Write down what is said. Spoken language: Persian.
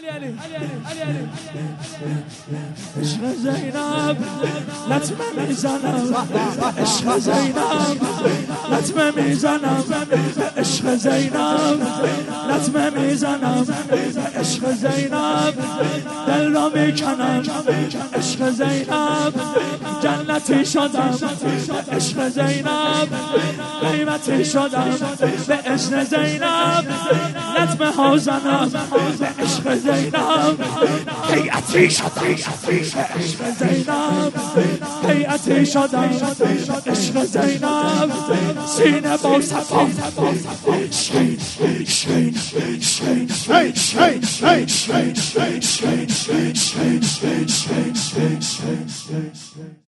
عشق زینب لطمه میزنم، عشق زینب لطمه میزنم، عشق زینب لطمه میزنم، عشق زینب دل را میکنم، عشق زینب جنتی شدم، عشق زینب قیمتی شدم، به عشق زینب لطمه ها زنم، به عشق زینب هیئتی شدم، عشق زینب هیئتی شدم، عشق زینب سینه با صفا شین شین شین شین شین شین شین شین شین شین شین شین شین شین